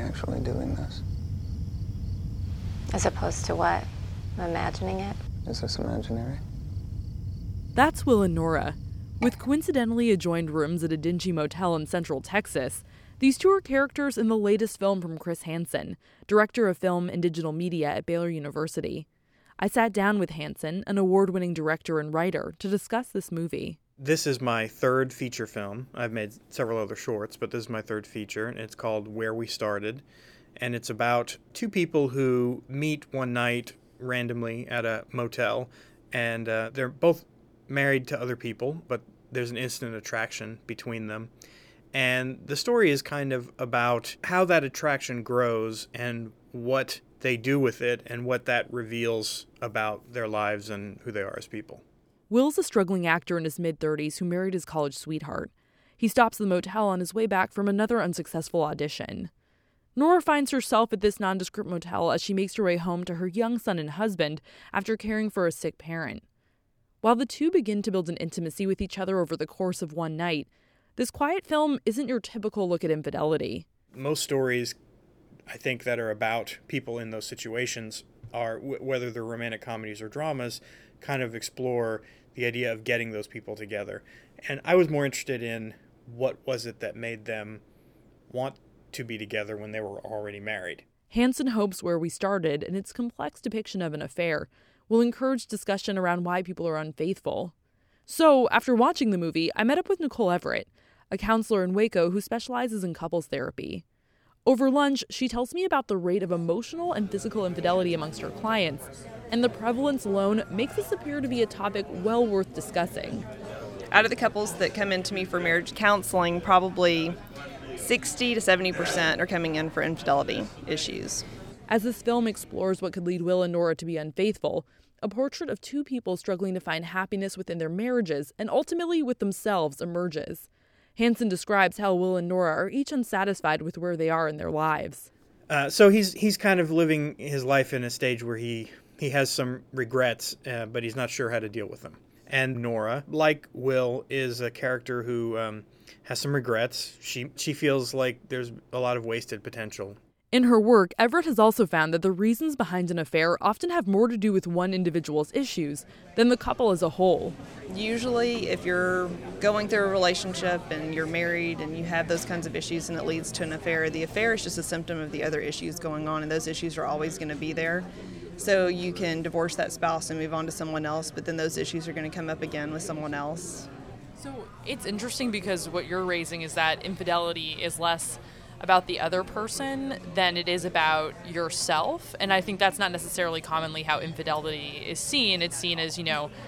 actually doing this. As opposed to what? Imagining it? Is this imaginary? That's Will and Nora. With coincidentally adjoined rooms at a dingy motel in Central Texas, these two are characters in the latest film from Chris Hansen, director of film and digital media at Baylor University. I sat down with Hansen, an award-winning director and writer, to discuss this movie. This is my third feature film. I've made several other shorts, but this is my third feature, and it's called Where We Started. And it's about two people who meet one night randomly at a motel, and they're both married to other people, but there's an instant attraction between them. And the story is kind of about how that attraction grows and what they do with it and what that reveals about their lives and who they are as people. Will's a struggling actor in his mid-30s who married his college sweetheart. He stops the motel on his way back from another unsuccessful audition. Nora finds herself at this nondescript motel as she makes her way home to her young son and husband after caring for a sick parent. While the two begin to build an intimacy with each other over the course of one night, this quiet film isn't your typical look at infidelity. Most stories, I think, that are about people in those situations are, whether they're romantic comedies or dramas, kind of explore the idea of getting those people together. And I was more interested in what was it that made them want to be together when they were already married. Hansen hopes Where We Started and its complex depiction of an affair will encourage discussion around why people are unfaithful. So, after watching the movie, I met up with Nicole Everett, a counselor in Waco who specializes in couples therapy. Over lunch, she tells me about the rate of emotional and physical infidelity amongst her clients, and the prevalence alone makes this appear to be a topic well worth discussing. Out of the couples that come into me for marriage counseling, probably 60 to 70% are coming in for infidelity issues. As this film explores what could lead Will and Nora to be unfaithful, a portrait of two people struggling to find happiness within their marriages and ultimately with themselves emerges. Hansen describes how Will and Nora are each unsatisfied with where they are in their lives. So he's kind of living his life in a stage where he has some regrets, but he's not sure how to deal with them. And Nora, like Will, is a character who has some regrets. She feels like there's a lot of wasted potential. In her work, Everett has also found that the reasons behind an affair often have more to do with one individual's issues than the couple as a whole. Usually, if you're going through a relationship and you're married and you have those kinds of issues and it leads to an affair, the affair is just a symptom of the other issues going on, and those issues are always going to be there. So you can divorce that spouse and move on to someone else, but then those issues are going to come up again with someone else. So it's interesting because what you're raising is that infidelity is less about the other person than it is about yourself. And I think that's not necessarily commonly how infidelity is seen. It's seen as,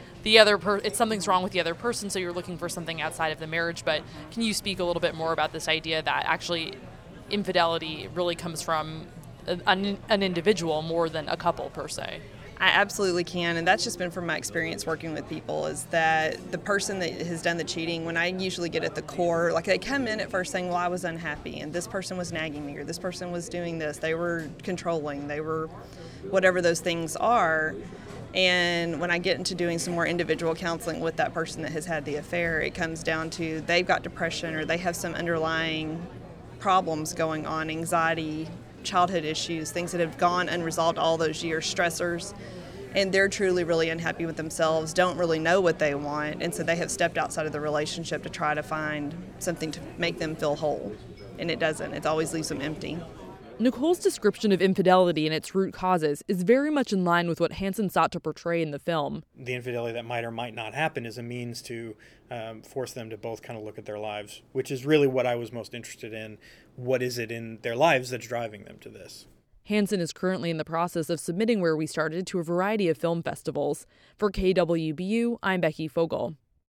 it's something's wrong with the other person, so you're looking for something outside of the marriage. But can you speak a little bit more about this idea that actually infidelity really comes from an individual more than a couple per se? I absolutely can, and that's just been from my experience working with people, is that the person that has done the cheating, when I usually get at the core, like they come in at first saying, well, I was unhappy, and this person was nagging me, or this person was doing this, they were controlling, they were whatever those things are. And when I get into doing some more individual counseling with that person that has had the affair, it comes down to they've got depression or they have some underlying problems going on, anxiety, childhood issues, things that have gone unresolved all those years, stressors, and they're truly really unhappy with themselves, don't really know what they want, and so they have stepped outside of the relationship to try to find something to make them feel whole, and it doesn't. It always leaves them empty. Nicole's description of infidelity and its root causes is very much in line with what Hansen sought to portray in the film. The infidelity that might or might not happen is a means to force them to both kind of look at their lives, which is really what I was most interested in. What is it in their lives that's driving them to this? Hansen is currently in the process of submitting Where We Started to a variety of film festivals. For KWBU, I'm Becky Fogel.